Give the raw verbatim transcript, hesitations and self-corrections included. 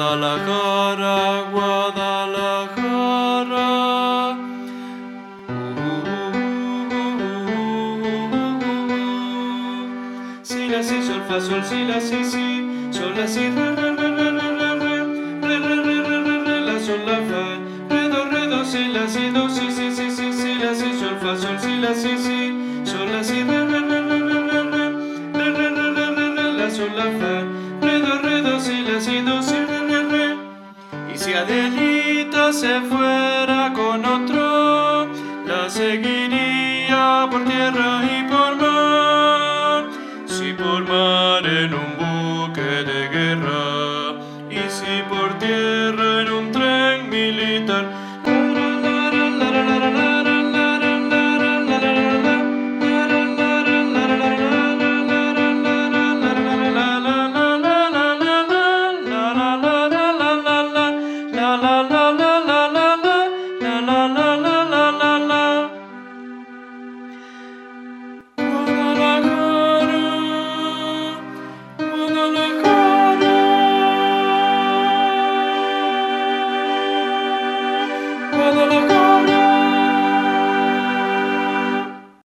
Guadalajara, Guadalajara. Si, la, si, sol, fa, sol, si, la, si, si, sol, la, si, re, re, re, re, re, re, re, re, re, re, re, re, la, sol, la, fa, re, do, re, do, si, la, si, do, si, si, si, si, si, la, si, sol, fa, sol, si, la, si, si, sol, la, si, re, re, re, re, re, re, re, re, re, re, re, re, re, la, sol, la, fa, re, do, re, do, si, la, si, do, si, re, re, re. Y si Adelita se fuera con otro, la seguiría por tierra y por mar. Si por mar en un buque de guerra, y si por tierra en un tren militar. Guadalajara.